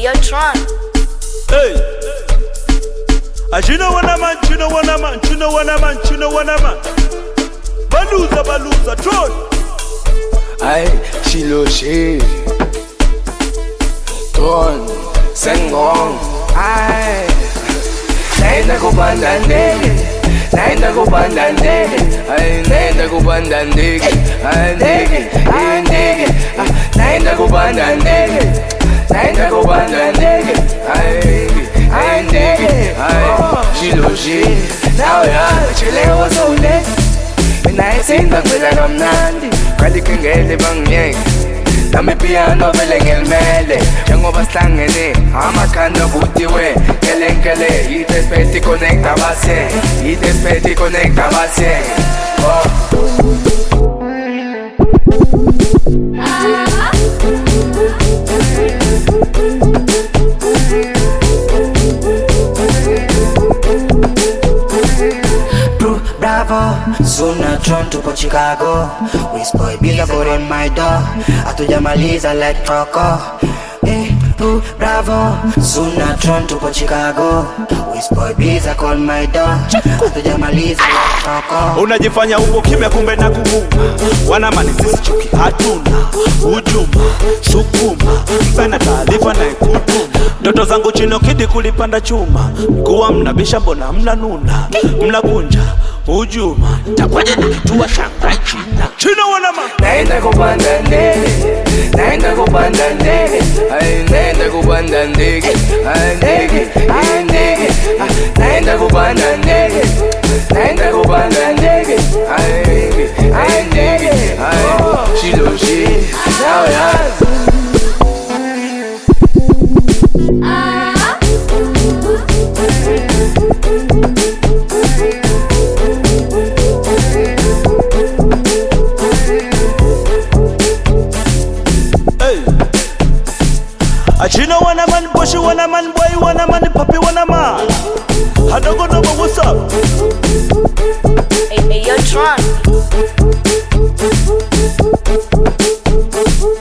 yo, Tron. Hey, you know what I'm you know what I'm you know what I'm you know what I'm Baluza, Tron. Ay, Shiloshi Tron, Sengong. Ay, naenda kupanda ndege, naenda kupanda ndege. Ay, naenda kupanda ndege, ay ndege, ay ndege. Naenda kupanda ndege, naenda kupanda ndege. Ay ndege, ay Shiloshi. Now ya chilewa sole, naisinda kwela kamnandi. Kali kengele bangiyeke nami piano vele ngelimele njengoba sihlangene amakhanda kuthiwe nkelenkele yidespeti connecta base yidespeti connecta base Bravo, soon a Tron tupo Chicago. Whisper billboard in my door. Hatujamaliza like Troco. Bravo, soon a Tron tupo Chicago. Whisper biza call my door. Hatujamaliza like Troco. Unajifanya upo kimya kumbe na kuvuma. Wanamani sisi chuki hatuna. Hujuma, sukuma, mpena taarifa na ikutuma. Ndoto zangu chino kidi kulipanda chuma. Mkuwa mnabisha mbona mla nuna. Mla kunja, hujuma, takwaje na kitua Shanghai China. Chino wanama naenda kupanda ndege, naenda kupanda ndege. Ay, naenda kupanda ndege, ay ndege, ay ndege. Naenda kupanda ndege, naenda kupanda ndege. Ay ndege, ay ndege, ay Shiloshi. Now ya Achino wanna man, Bushy wanna man, boy wanna man, puppy wanna man. I don't go no more, what's up? Hey, yo, Tron.